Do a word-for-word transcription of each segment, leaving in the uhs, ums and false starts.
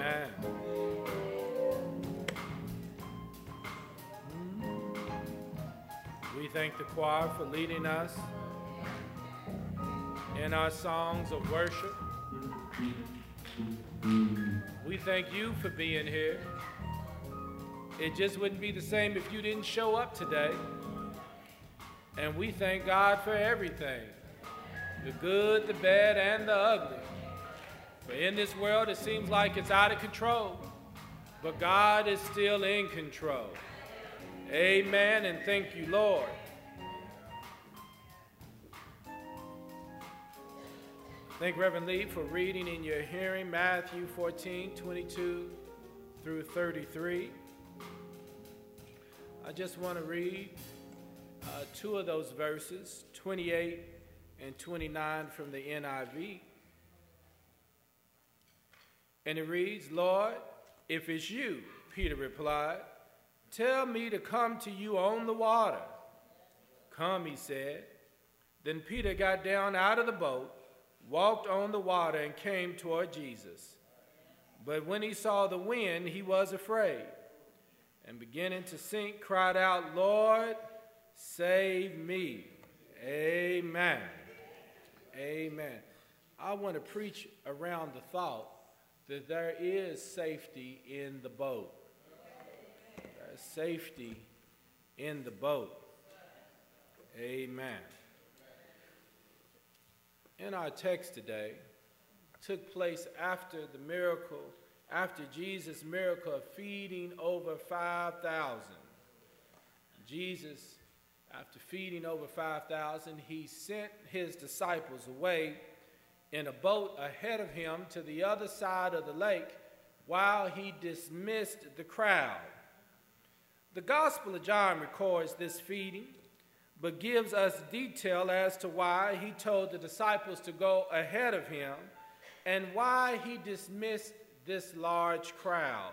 Amen. We thank the choir for leading us in our songs of worship. We thank you for being here. It just wouldn't be the same if you didn't show up today. And we thank God for everything, the good, the bad, and the ugly. For in this world, it seems like it's out of control, but God is still in control. Amen, and thank you, Lord. Thank Reverend Lee for reading in your hearing Matthew fourteen, twenty-two through thirty-three. I just want to read uh, two of those verses, twenty-eight and twenty-nine from the N I V. And it reads, "Lord, if it's you," Peter replied, "tell me to come to you on the water." "Come," he said. Then Peter got down out of the boat, walked on the water, and came toward Jesus. But when he saw the wind, he was afraid, and beginning to sink, cried out, "Lord, save me." Amen. Amen. I want to preach around the thought that there is safety in the boat. There's safety in the boat. Amen. In our text today, took place after the miracle, after Jesus' miracle of feeding over five thousand. Jesus, after feeding over five thousand, he sent his disciples away in a boat ahead of him to the other side of the lake while he dismissed the crowd. The Gospel of John records this feeding, but gives us detail as to why he told the disciples to go ahead of him and why he dismissed this large crowd.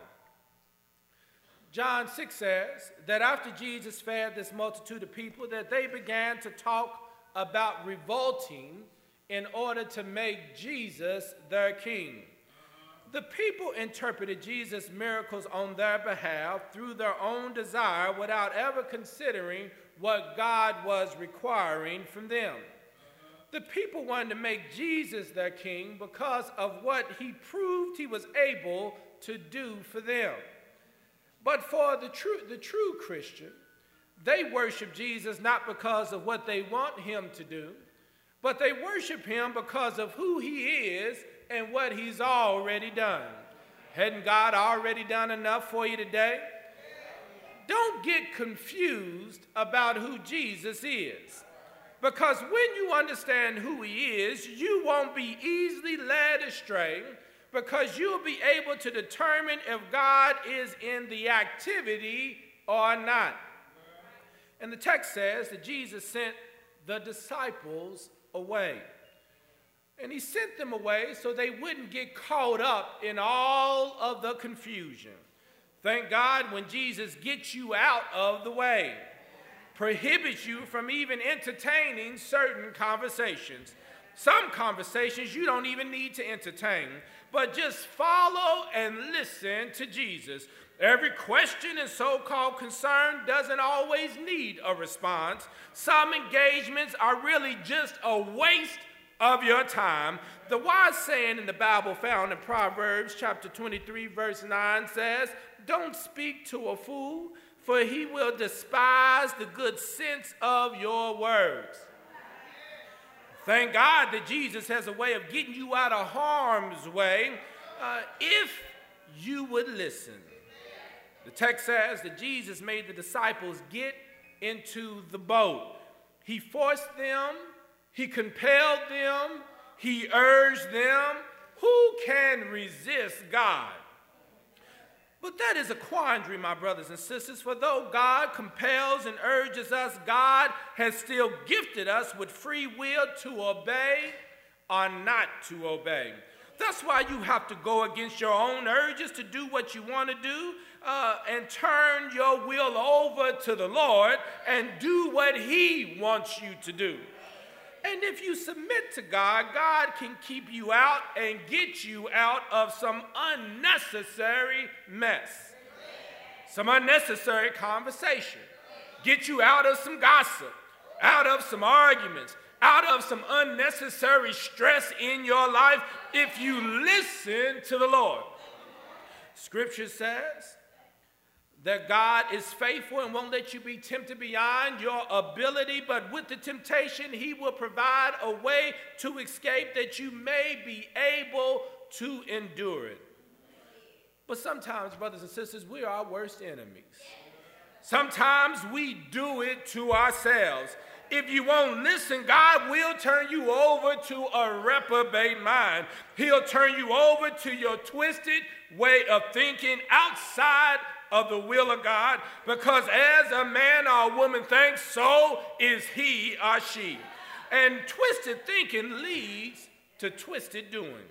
John six says that after Jesus fed this multitude of people, that they began to talk about revolting in order to make Jesus their king. The people interpreted Jesus' miracles on their behalf through their own desire without ever considering what God was requiring from them. The people wanted to make Jesus their king because of what he proved he was able to do for them. But for the true, the true Christian, they worship Jesus not because of what they want him to do, but they worship him because of who he is and what he's already done. Hadn't God already done enough for you today? Don't get confused about who Jesus is, because when you understand who he is, you won't be easily led astray, because you'll be able to determine if God is in the activity or not. And the text says that Jesus sent the disciples away. And he sent them away so they wouldn't get caught up in all of the confusion. Thank God when Jesus gets you out of the way, prohibits you from even entertaining certain conversations. Some conversations you don't even need to entertain, but just follow and listen to Jesus. Every question and so-called concern doesn't always need a response. Some engagements are really just a waste of your time. The wise saying in the Bible found in Proverbs chapter twenty-three, verse nine says, "Don't speak to a fool, for he will despise the good sense of your words." Thank God that Jesus has a way of getting you out of harm's way uh, if you would listen. The text says that Jesus made the disciples get into the boat. He forced them, he compelled them, he urged them. Who can resist God? But that is a quandary, my brothers and sisters, for though God compels and urges us, God has still gifted us with free will to obey or not to obey. That's why you have to go against your own urges to do what you want to do uh, and turn your will over to the Lord and do what he wants you to do. And if you submit to God, God can keep you out and get you out of some unnecessary mess, some unnecessary conversation, get you out of some gossip, out of some arguments, out of some unnecessary stress in your life if you listen to the Lord. Scripture says that God is faithful and won't let you be tempted beyond your ability, but with the temptation, he will provide a way to escape that you may be able to endure it. But sometimes, brothers and sisters, we are our worst enemies. Sometimes we do it to ourselves. If you won't listen, God will turn you over to a reprobate mind. He'll turn you over to your twisted way of thinking outside of the will of God, because as a man or a woman thinks, so is he or she. And twisted thinking leads to twisted doing.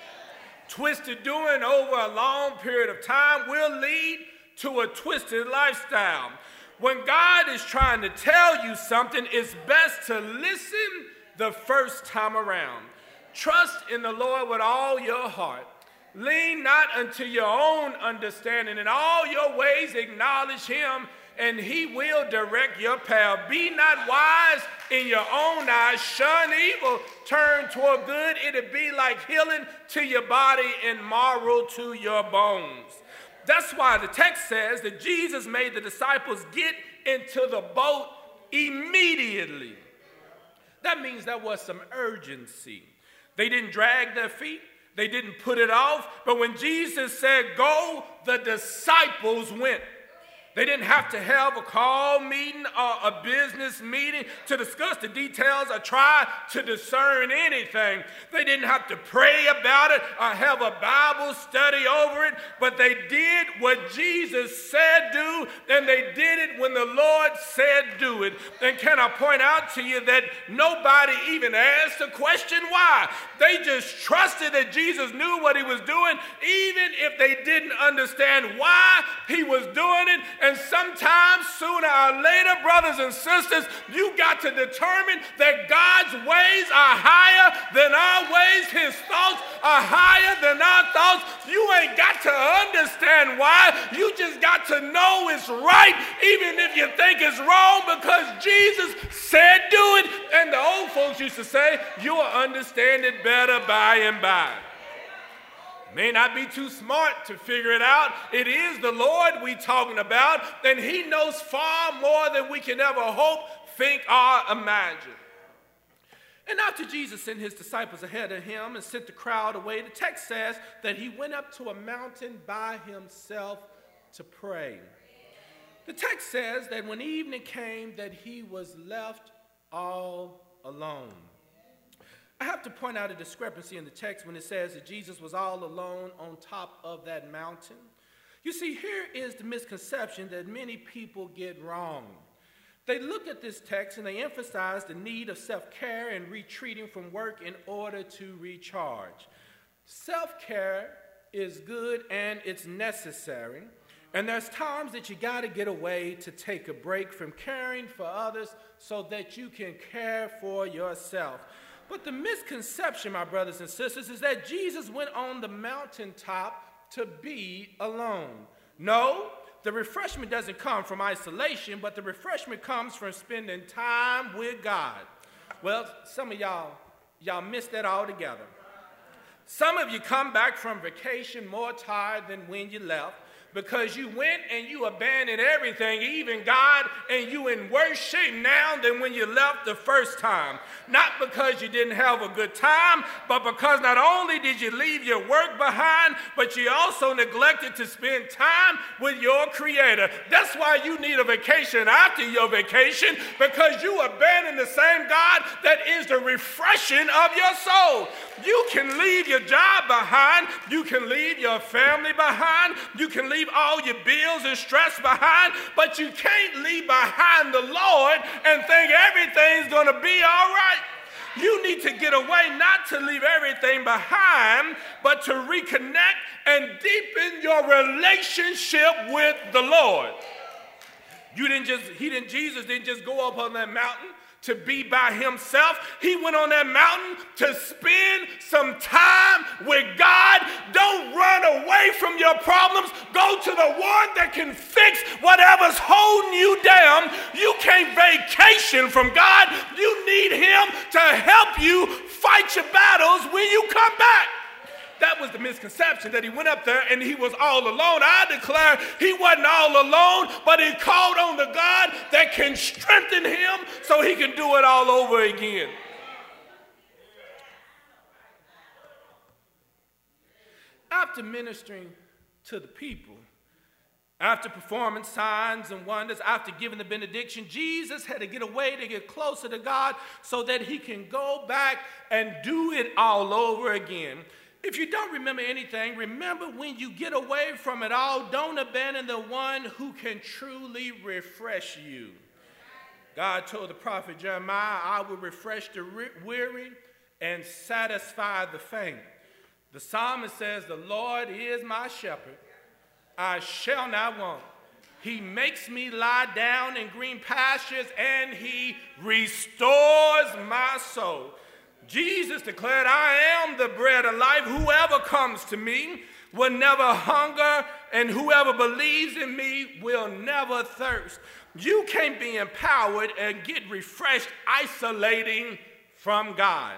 Twisted doing over a long period of time will lead to a twisted lifestyle. When God is trying to tell you something, it's best to listen the first time around. Trust in the Lord with all your heart. Lean not unto your own understanding. In all your ways acknowledge him, and he will direct your path. Be not wise in your own eyes. Shun evil. Turn toward good. It'll be like healing to your body and marrow to your bones. That's why the text says that Jesus made the disciples get into the boat immediately. That means there was some urgency. They didn't drag their feet. They didn't put it off. But when Jesus said, go, the disciples went. They didn't have to have a call meeting or a business meeting to discuss the details or try to discern anything. They didn't have to pray about it or have a Bible study over it, but they did what Jesus said do, and they did it when the Lord said do it. And can I point out to you that nobody even asked the question why? They just trusted that Jesus knew what he was doing, even if they didn't understand why he was doing it. And sometimes, sooner or later, brothers and sisters, you got to determine that God's ways are higher than our ways. His thoughts are higher than our thoughts. You ain't got to understand why. You just got to know it's right, even if you think it's wrong, because Jesus said do it. And the old folks used to say, you'll understand it better by and by. May not be too smart to figure it out. It is the Lord we talking about, and he knows far more than we can ever hope, think, or imagine. And after Jesus sent his disciples ahead of him and sent the crowd away, the text says that he went up to a mountain by himself to pray. The text says that when evening came, that he was left all alone. I have to point out a discrepancy in the text when it says that Jesus was all alone on top of that mountain. You see, here is the misconception that many people get wrong. They look at this text and they emphasize the need of self-care and retreating from work in order to recharge. Self-care is good and it's necessary. And there's times that you got to get away to take a break from caring for others so that you can care for yourself. But the misconception, my brothers and sisters, is that Jesus went on the mountaintop to be alone. No, the refreshment doesn't come from isolation, but the refreshment comes from spending time with God. Well, some of y'all, y'all missed that altogether. Some of you come back from vacation more tired than when you left, because you went and you abandoned everything, even God, and you in worse shape now than when you left the first time. Not because you didn't have a good time, but because not only did you leave your work behind, but you also neglected to spend time with your Creator. That's why you need a vacation after your vacation, because you abandoned the same God that is the refreshing of your soul. You can leave your job behind. You can leave your family behind. You can leave all your bills and stress behind, but you can't leave behind the Lord and think everything's going to be all right. You need to get away, not to leave everything behind, but to reconnect and deepen your relationship with the Lord. You didn't just, he didn't, Jesus didn't just go up on that mountain to be by himself. He went on that mountain to spend some time with God. Don't run away from your problems. Go to the one that can fix whatever's holding you down. You can't vacation from God. You need him to help you fight your battles when you come back. That was the misconception, that he went up there and he was all alone. I declare he wasn't all alone, but he called on the God that can strengthen him so he can do it all over again. After ministering to the people, after performing signs and wonders, after giving the benediction, Jesus had to get away to get closer to God so that he can go back and do it all over again. If you don't remember anything, remember when you get away from it all, don't abandon the one who can truly refresh you. God told the prophet Jeremiah, I will refresh the weary and satisfy the faint. The psalmist says, the Lord is my shepherd. I shall not want. He makes me lie down in green pastures and he restores my soul. Jesus declared, I am the bread of life. Whoever comes to me will never hunger, and whoever believes in me will never thirst. You can't be empowered and get refreshed isolating from God.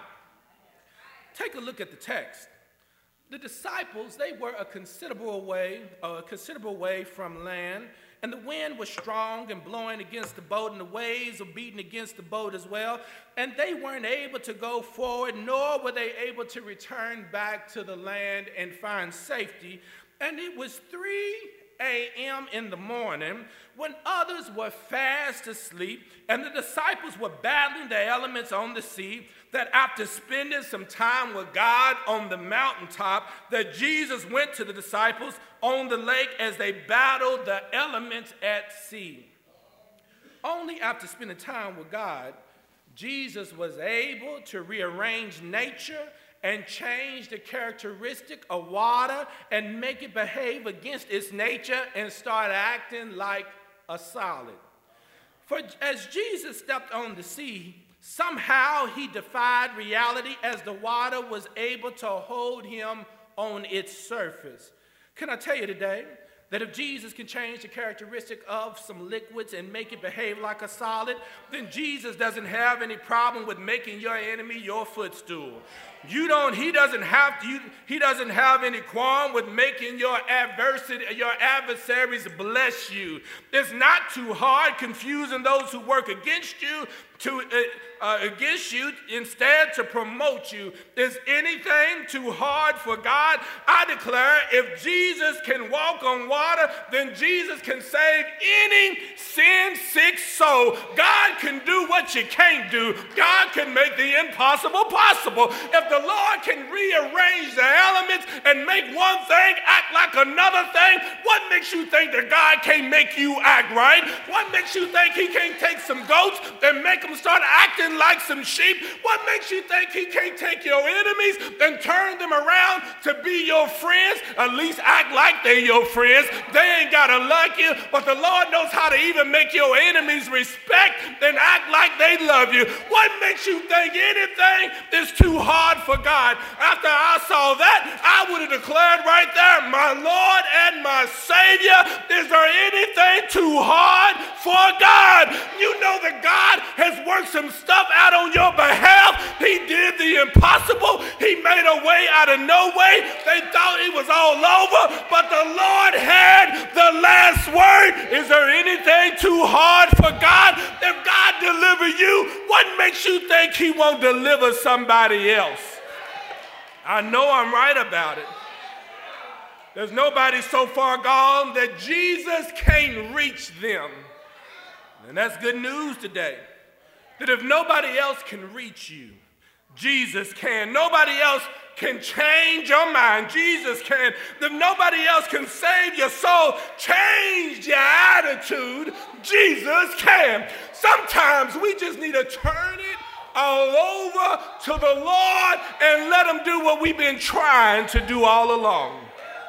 Take a look at the text. The disciples, they were a considerable way, a considerable way from land, and the wind was strong and blowing against the boat, and the waves were beating against the boat as well. And they weren't able to go forward, nor were they able to return back to the land and find safety. And it was three a.m. in the morning when others were fast asleep, and the disciples were battling the elements on the sea, that after spending some time with God on the mountaintop, that Jesus went to the disciples on the lake as they battled the elements at sea. Only after spending time with God, Jesus was able to rearrange nature and change the characteristic of water and make it behave against its nature and start acting like a solid. For as Jesus stepped on the sea, somehow he defied reality as the water was able to hold him on its surface. Can I tell you today that if Jesus can change the characteristic of some liquids and make it behave like a solid, then Jesus doesn't have any problem with making your enemy your footstool. You don't, he doesn't have to, you, he doesn't have any qualm with making your adversity, your adversaries bless you. It's not too hard confusing those who work against you to uh, uh, against you, instead to promote you. Is anything too hard for God? I declare, if Jesus can walk on water, then Jesus can save any sin-sick soul. God can do what you can't do. God can make the impossible possible. If the Lord can rearrange the elements and make one thing act like another thing, what makes you think that God can't make you act right? What makes you think he can't take some goats and make them start acting like some sheep? What makes you think he can't take your enemies and turn them around to be your friends? At least act like they're your friends. They ain't gotta like you, but the Lord knows how to even make your enemies respect and act like they love you. What makes you think anything is too hard for God? After I saw that, I would have declared right there, my Lord and my Savior, is there anything too hard for God? You know that God has worked some stuff out on your behalf. He did the impossible. He made a way out of no way. They thought it was all over, but the Lord had the last word. Is there anything too hard for God? If God deliver you, what makes you think he won't deliver somebody else? I know I'm right about it. There's nobody so far gone that Jesus can't reach them. And that's good news today. That if nobody else can reach you, Jesus can. Nobody else can change your mind. Jesus can. If nobody else can save your soul, change your attitude, Jesus can. Sometimes we just need to turn it all over to the Lord and let him do what we've been trying to do all along.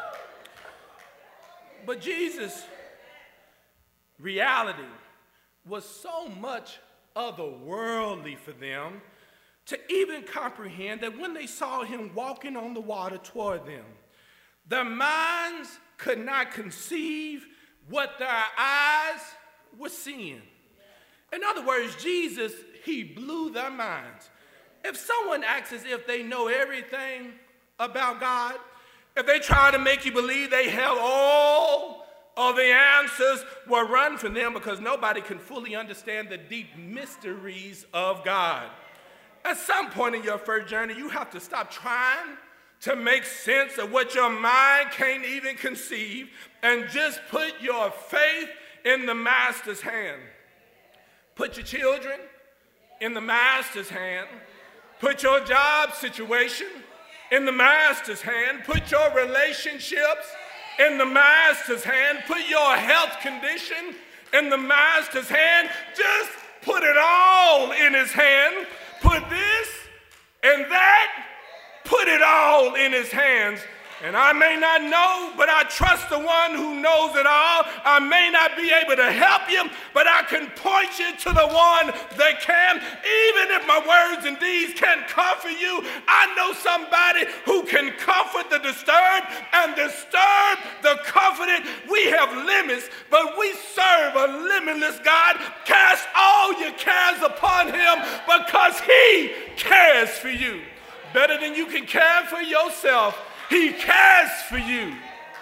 But Jesus' reality was so much otherworldly for them to even comprehend that when they saw him walking on the water toward them, their minds could not conceive what their eyes were seeing. In other words, Jesus, he blew their minds. If someone acts as if they know everything about God, if they try to make you believe they have all of the answers, well, run from them, because nobody can fully understand the deep mysteries of God. At some point in your first journey, you have to stop trying to make sense of what your mind can't even conceive and just put your faith in the Master's hand. Put your children in the Master's hand. Put your job situation in the Master's hand. Put your relationships in the Master's hand. Put your health condition in the Master's hand. Just put it all in his hand. Put this and that. Put it all in his hands. And I may not know, but I trust the one who knows it all. I may not be able to help you, but I can point you to the one that can. Even if my words and deeds can't comfort you, I know somebody who can comfort the disturbed and disturb the comforted. We have limits, but we serve a limitless God. Cast all your cares upon him because he cares for you. Better than you can care for yourself. He cares for you.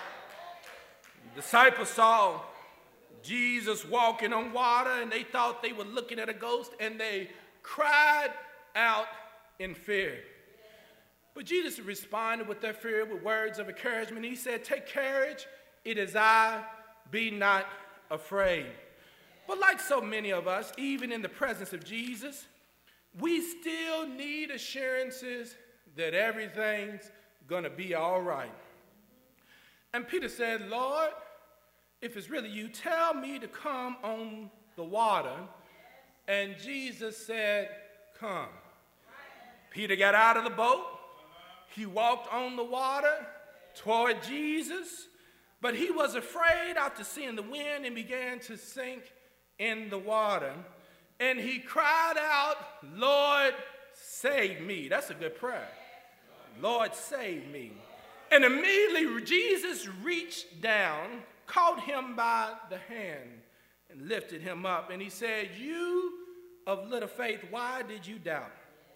The disciples saw Jesus walking on water, and they thought they were looking at a ghost, and they cried out in fear. But Jesus responded with their fear with words of encouragement. He said, "Take courage, it is I, be not afraid." But like so many of us, even in the presence of Jesus, we still need assurances that everything's going to be all right. And Peter said, "Lord, if it's really you, tell me to come on the water." And Jesus said, "Come." Peter got out of the boat. He walked on the water toward Jesus, but he was afraid after seeing the wind and began to sink in the water. And he cried out, "Lord, save me." That's a good prayer. Lord, save me. And immediately Jesus reached down, caught him by the hand, and lifted him up. And he said, "You of little faith, why did you doubt?"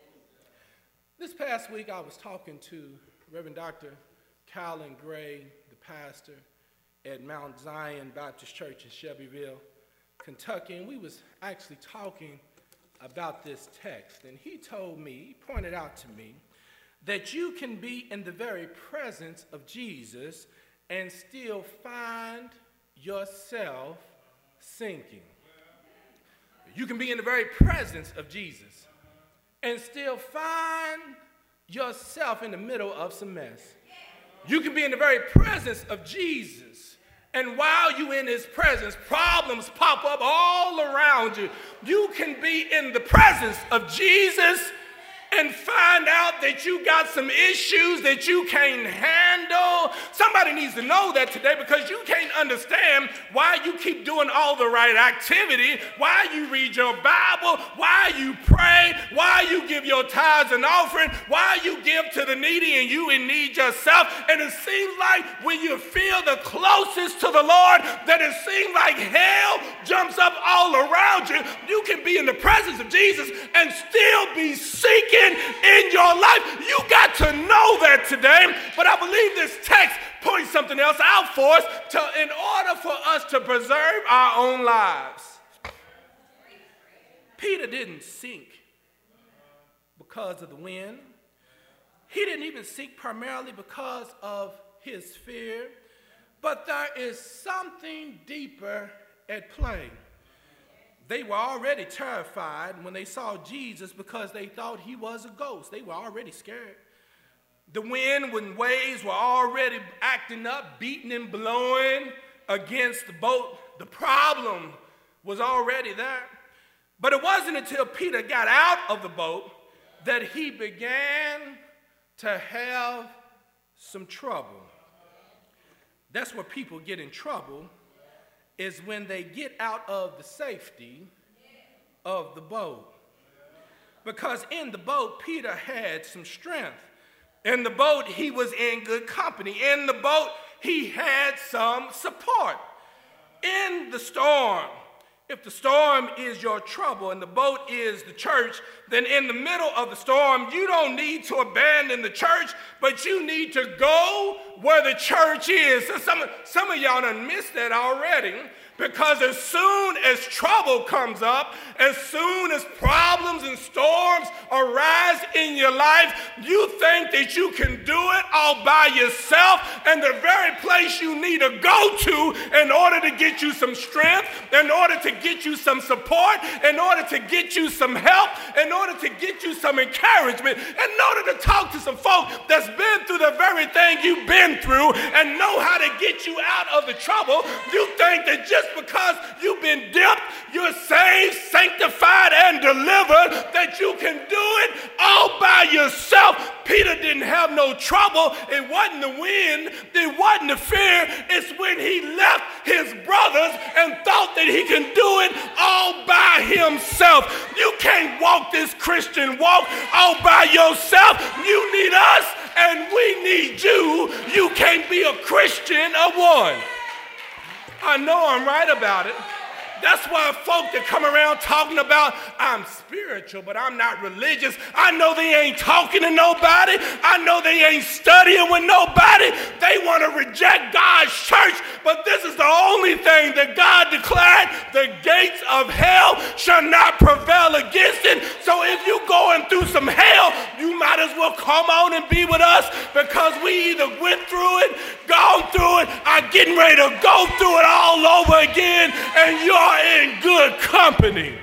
This past week, I was talking to Reverend Doctor Calvin Gray, the pastor at Mount Zion Baptist Church in Shelbyville, Kentucky, and we was actually talking about this text. And he told me, he pointed out to me, that you can be in the very presence of Jesus and still find yourself sinking. You can be in the very presence of Jesus and still find yourself in the middle of some mess. You can be in the very presence of Jesus, and while you're in his presence, problems pop up all around you. You can be in the presence of Jesus and find out that you got some issues that you can't handle. Somebody needs to know that today, because you can't understand why you keep doing all the right activity, why you read your Bible, why you pray, why you give your tithes and offering, why you give to the needy and you in need yourself. And it seems like when you feel the closest to the Lord, that it seems like hell jumps up all around you. You can be in the presence of Jesus and still be seeking in your life. You got to know that today. But I believe this text points something else out for us to, in order for us to preserve our own lives. Peter didn't sink because of the wind. He didn't even sink primarily because of his fear. But there is something deeper at play. They were already terrified when they saw Jesus because they thought he was a ghost. They were already scared. The wind and waves were already acting up, beating and blowing against the boat. The problem was already there. But it wasn't until Peter got out of the boat that he began to have some trouble. That's where people get in trouble, is when they get out of the safety of the boat. Because in the boat, Peter had some strength. In the boat, he was in good company. In the boat, he had some support. In the storm, if the storm is your trouble and the boat is the church, then in the middle of the storm, you don't need to abandon the church, but you need to go where the church is. So some, some of y'all done missed that already. Because as soon as trouble comes up, as soon as problems and storms arise in your life, you think that you can do it all by yourself, and the very place you need to go to in order to get you some strength, in order to get you some support, in order to get you some help, in order to get you some encouragement, in order to talk to some folk that's been through the very thing you've been through and know how to get you out of the trouble, you think that just because you've been dipped, you're saved, sanctified, and delivered, that you can do it all by yourself. Peter didn't have no trouble. It wasn't the wind. It wasn't the fear. It's when he left his brothers and thought that he can do it all by himself. You can't walk this Christian walk all by yourself. You need us, and we need you. You can't be a Christian of one. I know I'm right about it. That's why folk that come around talking about, I'm spiritual, but I'm not religious. I know they ain't talking to nobody. I know they ain't studying with nobody. They want to reject God's church, but this is the only thing that God declared. The gates of hell shall not prevail against it. So if you're going through some hell, you might as well come on and be with us, because we either went through it, gone through it, are getting ready to go through it all over again, and you're in good company.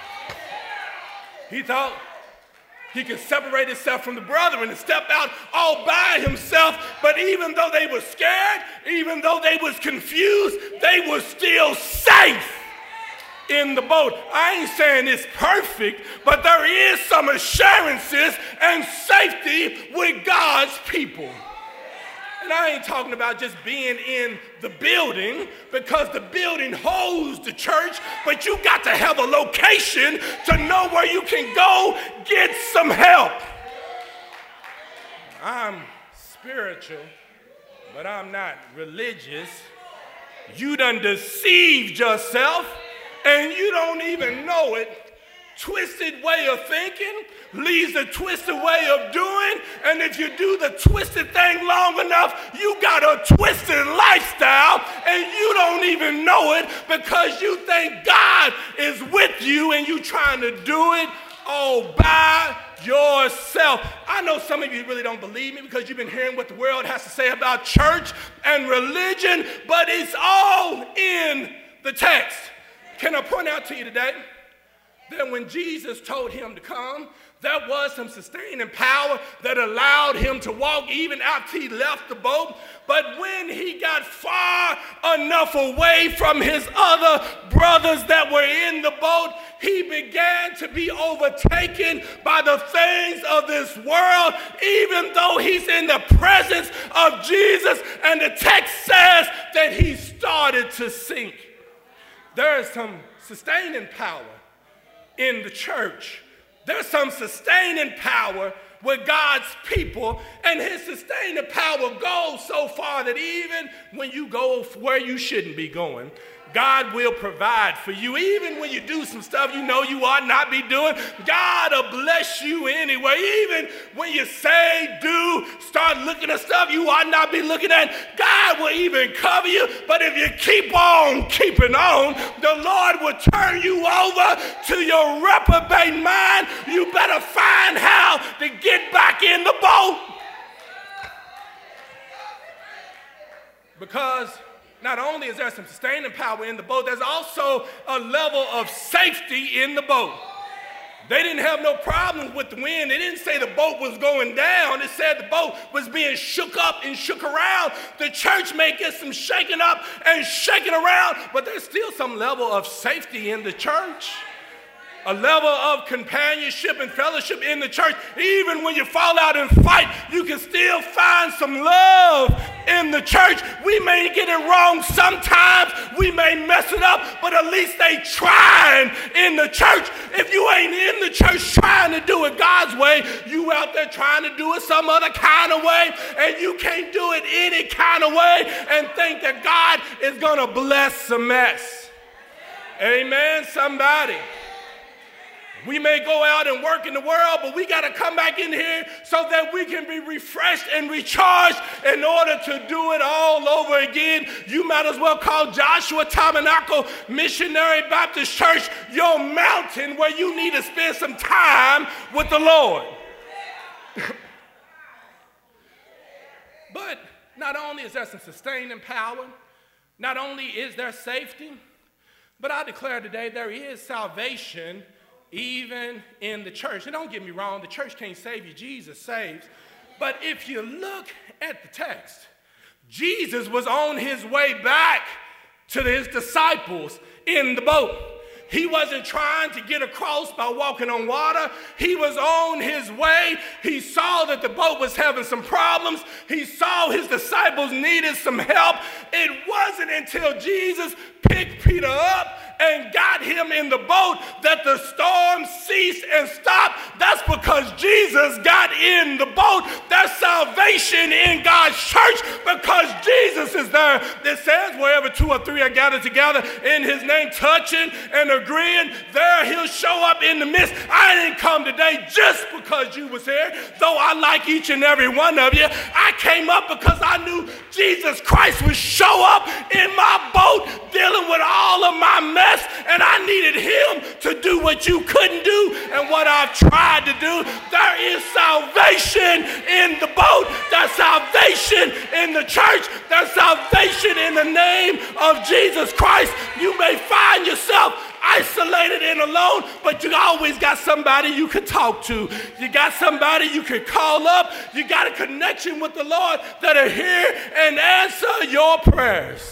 He thought he could separate himself from the brethren and step out all by himself, but even though they were scared, even though they was confused, they were still safe in the boat. I ain't saying it's perfect, but there is some assurances and safety with God's people. And I ain't talking about just being in the building, because the building holds the church, but you got to have a location to know where you can go get some help. I'm spiritual, but I'm not religious. You done deceived yourself, and you don't even know it. Twisted way of thinking leads to twisted way of doing, and if you do the twisted thing long enough, you got a twisted lifestyle, and you don't even know it, because you think God is with you and you trying to do it all by yourself. I know some of you really don't believe me because you've been hearing what the world has to say about church and religion, but it's all in the text. Can I point out to you today that when Jesus told him to come, there was some sustaining power that allowed him to walk even after he left the boat. But when he got far enough away from his other brothers that were in the boat, he began to be overtaken by the things of this world, even though he's in the presence of Jesus. And the text says that he started to sink. There is some sustaining power in the church. There's some sustaining power with God's people, and his sustaining power goes so far that even when you go where you shouldn't be going, God will provide for you. Even when you do some stuff you know you ought not be doing, God will bless you anyway. Even when you say, do, start looking at stuff you ought not be looking at, God will even cover you. But if you keep on keeping on, the Lord will turn you over to your reprobate mind. You better find how to get back in the boat. Because not only is there some sustaining power in the boat, there's also a level of safety in the boat. They didn't have no problems with the wind. They didn't say the boat was going down. It said the boat was being shook up and shook around. The church may get some shaking up and shaking around, but there's still some level of safety in the church. A level of companionship and fellowship in the church. Even when you fall out and fight, you can still find some love in the church. We may get it wrong sometimes. We may mess it up, but at least they trying in the church. If you ain't in the church trying to do it God's way, you out there trying to do it some other kind of way, and you can't do it any kind of way and think that God is going to bless the mess. Amen, somebody. We may go out and work in the world, but we got to come back in here so that we can be refreshed and recharged in order to do it all over again. You might as well call Joshua Tabernacle Missionary Baptist Church your mountain where you need to spend some time with the Lord. But not only is there some sustaining power, not only is there safety, but I declare today there is salvation even in the church. And don't get me wrong, the church can't save you, Jesus saves. But if you look at the text, Jesus was on his way back to his disciples in the boat. He wasn't trying to get across by walking on water. He was on his way. He saw that the boat was having some problems. He saw his disciples needed some help. It wasn't until Jesus picked Peter up and got him in the boat that the storm ceased and stopped. That's because Jesus got in the boat. There's salvation in God's church because Jesus is there. It says wherever two or three are gathered together in his name, touching and agreeing, there he'll show up in the midst. I didn't come today just because you was here, though I like each and every one of you. I came up because I knew Jesus Christ would show up in my boat dealing with all of my mess. And I needed him to do what you couldn't do and what I've tried to do. There is salvation in the boat. There's salvation in the church. There's salvation in the name of Jesus Christ. You may find yourself isolated and alone, but you always got somebody you can talk to. You got somebody you can call up. You got a connection with the Lord that'll hear and answer your prayers.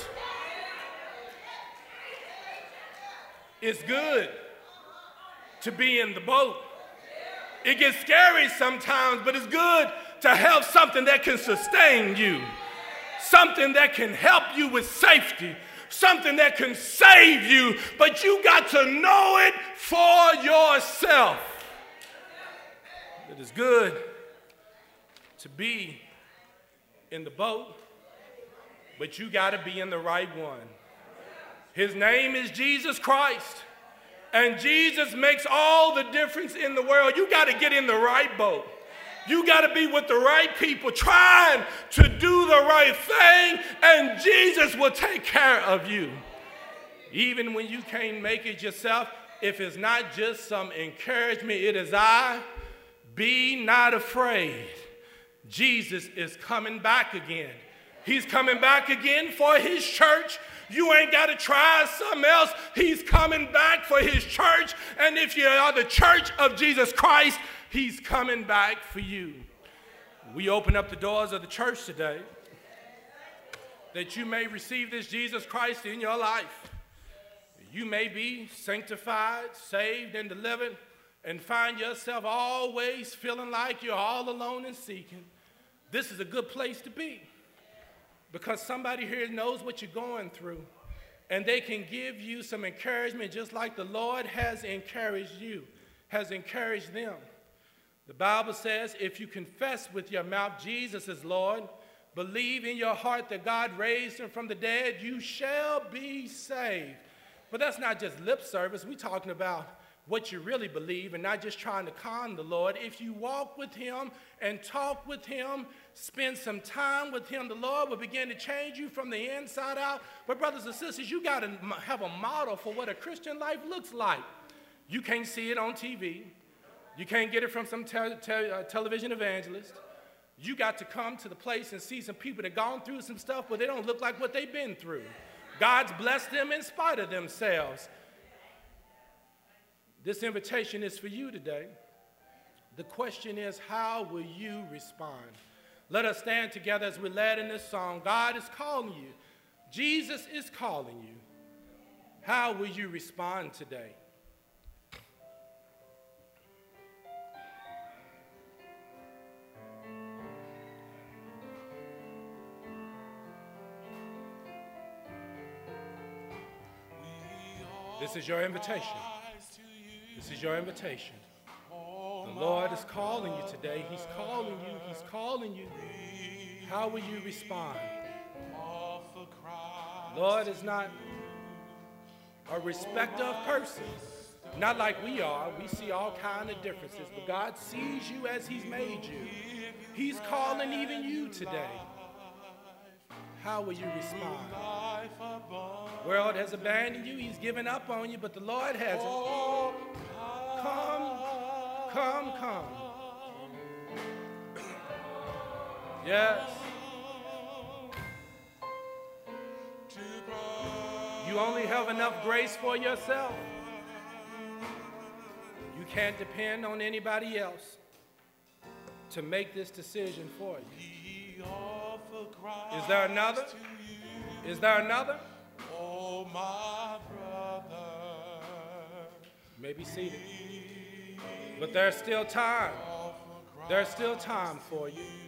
It's good to be in the boat. It gets scary sometimes, but it's good to have something that can sustain you, something that can help you with safety, something that can save you, but you got to know it for yourself. It is good to be in the boat, but you got to be in the right one. His name is Jesus Christ, and Jesus makes all the difference in the world. You got to get in the right boat. You got to be with the right people trying to do the right thing, and Jesus will take care of you. Even when you can't make it yourself, if it's not just some encouragement, it is I. Be not afraid. Jesus is coming back again. He's coming back again for his church. You ain't got to try something else. He's coming back for his church. And if you are the church of Jesus Christ, he's coming back for you. We open up the doors of the church today that you may receive this Jesus Christ in your life. You may be sanctified, saved, and delivered, and find yourself always feeling like you're all alone and seeking. This is a good place to be, because somebody here knows what you're going through, and they can give you some encouragement just like the Lord has encouraged you, has encouraged them. The Bible says if you confess with your mouth Jesus is Lord, believe in your heart that God raised him from the dead, you shall be saved. But that's not just lip service. We're talking about what you really believe and not just trying to con the Lord. If you walk with him and talk with him, spend some time with him, the Lord will begin to change you from the inside out. But brothers and sisters, you got to have a model for what a Christian life looks like. You can't see it on T V. You can't get it from some te- te- uh, television evangelist. You got to come to the place and see some people that gone through some stuff, but they don't look like what they've been through. God's blessed them in spite of themselves. This invitation is for you today. The question is, how will you respond? Let us stand together as we led in this song. God is calling you. Jesus is calling you. How will you respond today? This is your invitation. This is your invitation. The Lord is calling you today. He's calling you. He's calling you. How will you respond? Lord is not a respecter of persons. Not like we are. We see all kinds of differences. But God sees you as he's made you. He's calling even you today. How will you respond? The world has abandoned you. He's given up on you, but the Lord hasn't. Come, come, come. Yes. You only have enough grace for yourself. You can't depend on anybody else to make this decision for you. Is there another? Is there another? Oh, my brother. You may be seated. But there's still time. There's still time for you.